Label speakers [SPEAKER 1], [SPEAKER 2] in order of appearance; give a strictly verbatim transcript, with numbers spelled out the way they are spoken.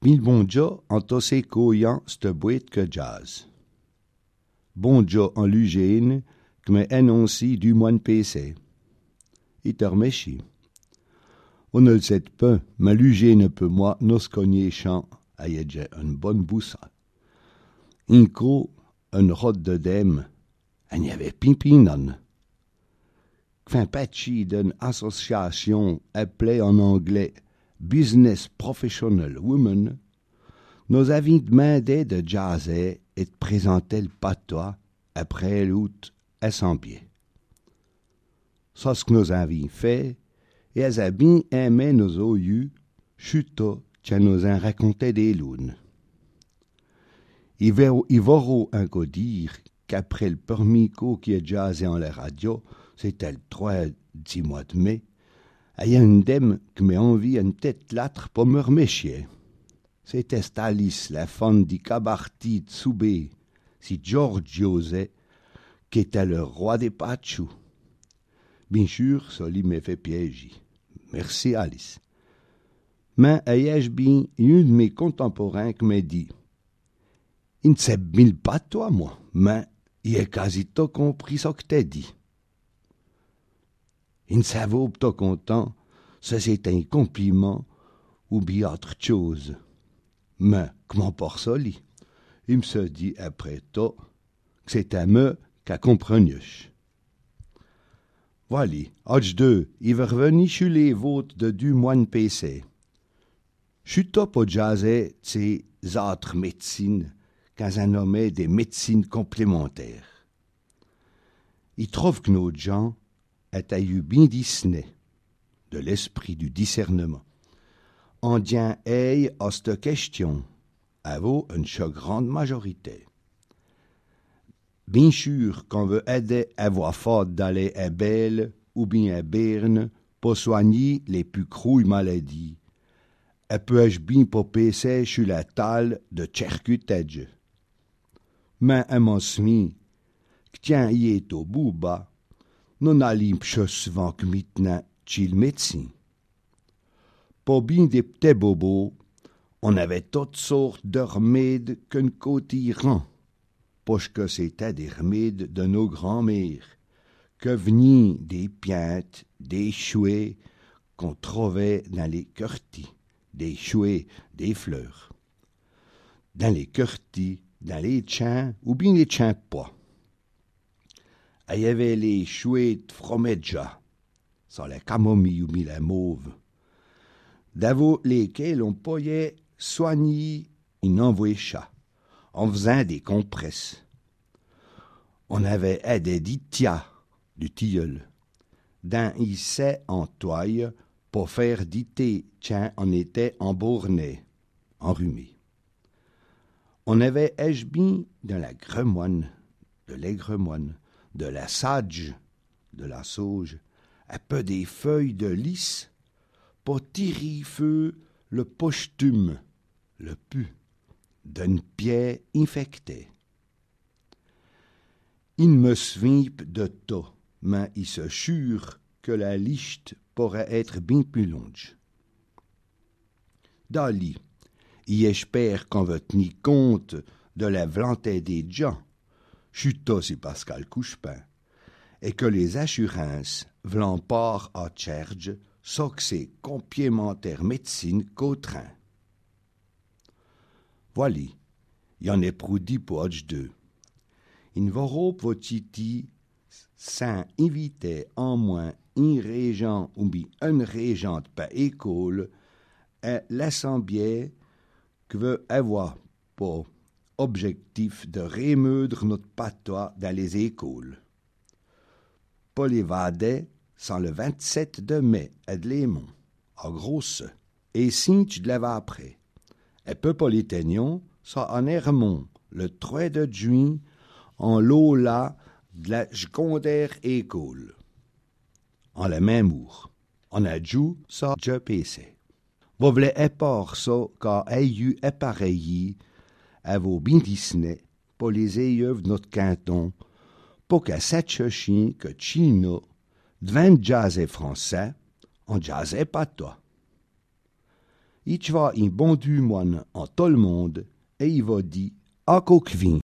[SPEAKER 1] Bin bon Dieu en tossé koyan c'te boîte que jazz. Bon Dieu en l'ugène que me énonci du moine P C. Il te remercie. On ne le sait pas, mais l'ugène peut moi nos cogner chant a yedje une bonne boussa. Inco, une rode de dème, il y avait pimpinan. Fin patchy d'une association appelée en anglais Business Professional Women, nous avions demandé de jazzer et de présenter le patois après l'autre assemblée. C'est ce que nous avions fait, et elles avaient bien aimé nos oyeux, chuto, qui nous en racontait des lunes. Il va un coup dire qu'après le premier coup qui est jazzé en la radio, c'était le trois dix mois de mai, il y a une dame qui m'a envie une tête lâtre pour me remercier. C'était Stalis, la femme du cabareti de Soubé, si Giorgio Zé, qui était le roi des pachous. Bien sûr, ça lui m'a fait piéger. Merci, Alice. Mais il y a bien un de mes contemporains qui m'a dit « Il ne sait bien pas toi, moi, mais il a quasi tout compris ce que t'as dit. » Il ne savait pas content, ça c'est un compliment ou bien autre chose. Mais, comment pour ça, lui? Il me se dit après tout que c'est à moi qu'a comprenus. Voilà, H deux, il va revenir chez les vôtres de du moine P C. Je suis top au jazzé ces autres médecines quand on nommait des médecines complémentaires. Il trouve que nos gens étaient eu bien Disney, de l'esprit du discernement. On tient œil à cette question, à vous une grande majorité. Bien sûr qu'on veut aider à voix forte d'aller à Belle ou bien à Berne pour soigner les plus cruelles maladies. Et peut-être bien pour passer sur la table de Tcherkutage. Mais à mon semi, que tient y est au bout bas, nous n'allons pas souvent que maintenant chez le médecin. Pour bien des petits bobos, on avait toutes sortes de remèdes qu'un côté rend, parce que c'était des remèdes de nos grands-mères, que venaient des piantes, des chouets qu'on trouvait dans les quartiers, des chouets, des fleurs. Dans les quartiers, dans les champs, ou bien les champs pas. Il y avait les chouets de fromaggia, sans la camomille ou bien la mauve, d'avant lesquels on pouvait soigner une envoyée chat, en faisant des compresses. On avait aidé des tia, du tilleul, dans ici en toile pour faire du thé, tiens, on était embourné, enrhumé. On avait échebin de la gremoine, de l'aigremoine, de la sage, de la sauge, un peu des feuilles de lys, pour tirer feu le posthume, le pu, d'une pierre infectée. Il me souvient de tout, mais il se jure que la liste pourrait être bien plus longue. Dali, il espère qu'on va tenir compte de la volonté des gens, chuto c'est Pascal Couchepin, et que les assurances v'lent part à charge, ça que c'est complémentaire médecine qu'au train. Voilà, il y en est produit pour H deux. Il va votre sans inviter en moins un régent ou bien un régente par école à l'assemblée qui veut avoir pour objectif de remeudre notre patois dans les écoles. Pour les vader, sans le vingt-sept de mai à Lémont, à Grosse, et Cinq de l'avait après. Et peu pour les Ténions, ça en Hermont, le trois de juin, en Lola de la secondaire école. En la même heure, on a joué ça je pensais. Vous voulez épar ça car ayez appareillé à vos bien Disney pour les élèves de notre canton, pour qu'à cette chien que Chino devant jazz français, on jazzait pas toi. Il va un bon du moine en tout le monde, et il va dire, à coquevin.